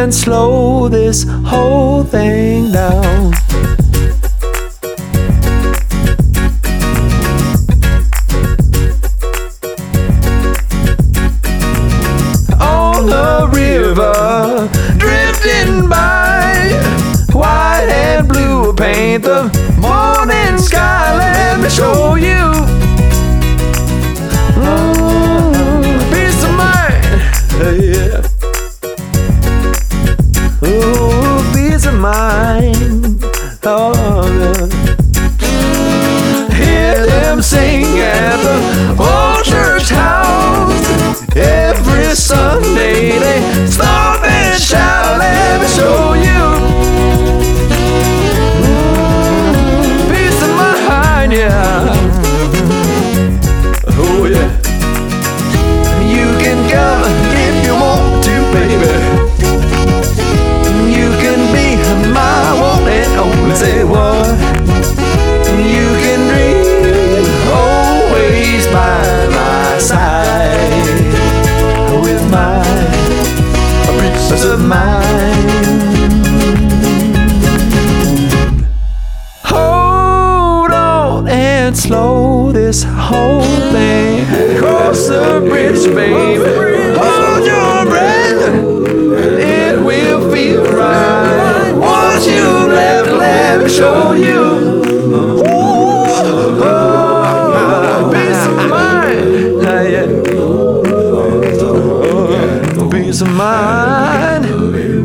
and slow this whole thing down. On the river, drifting by, white and blue paint the morning sky. Let me show you peace of mind, yeah. Oh, peace of mind, oh, yeah. Hear them sing at the old church house. Every Sunday they stop and shout. Let me show you peace of mind, yeah. Oh yeah. You can come if you want to, baby. You can be my one and only. Say what? You can dream always by my side, with my peace of mind. Hold on and slow this whole thing. Cross the bridge, baby. Hold your breath, it will feel right. Once you left, let me show you peace of mind, yeah. Peace of mind.